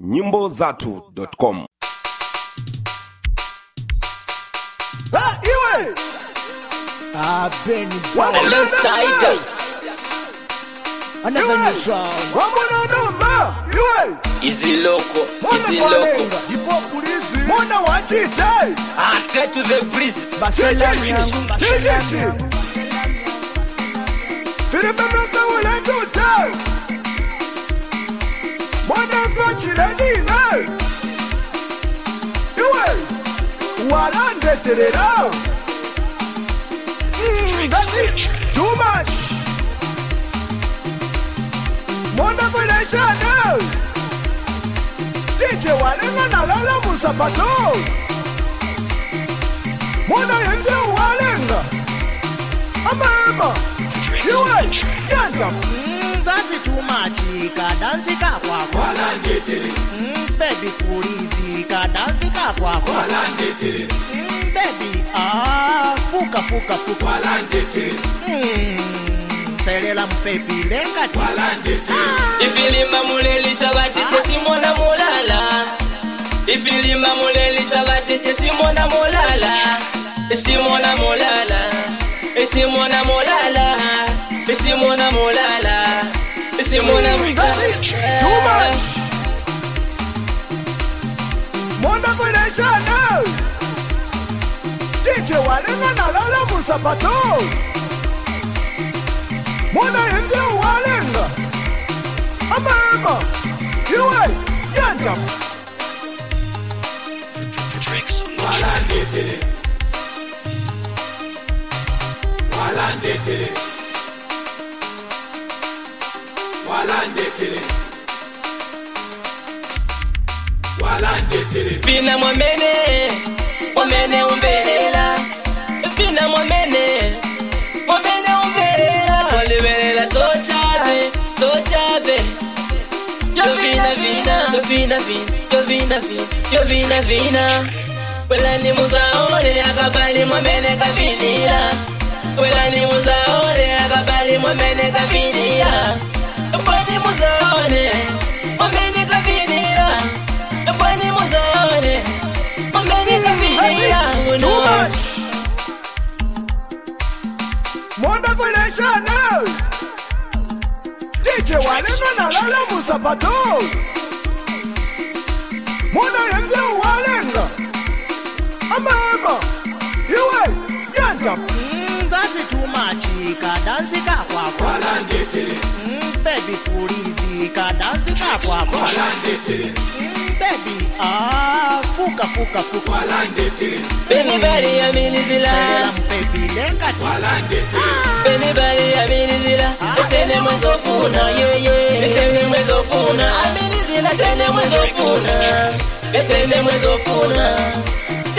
nyimbo-zatu.com. Iwe Benny Hello Saida another new song. Iwe Easy loco, easy Mwana loco. falenga Ipo polisi Mwana wachite Straight to the breeze. Baselamu yangu, Chichichi Filipe mefe ule tute Mwana fachile dine Iwe Walande terera That's it Too much Mwana financial DJ walenga na lala musapato Mwana yenze walenga Amama Iwe Yanta that's it too much. Kadansi ka kwako. Baby pulizi kadansi ka kwako. Baby fuka selela mpepi lengati. Ifilimba muleli sabati simona mulala. Ifilimba muleli sabati simona mulala. Simona mulala. Simona mulala. Simona mulala. Simona That's it Too much Mwana financial DJ walenga na lala musapato Mwana yenze walenga Amama Iwe Yanta Bina mwamene umbelela. Bina mwamene umbelela. Walibelela so chabe. Yo vina. Wela ni muzaone akabali mwamene kavinila. Wela ni muzaone akabali mwamene kavinila. Weli muzaone mwamene kavinila. Weli muzaone mwamene kavinila. Too much Mwana financial DJ walenga na lala musapato Mwana yenze walenga Amama Iwe Yanta That's it too much. Kadansi ka kwako. Baby pulizi kadansi ka kwako. Baby fuka Beni bali ya minizila. selela mpepi lengati. Beni bali ya minizila. Etene mwezofuna. Etene mwezofuna. Aminizila tene mwezofuna. Etene mwezofuna.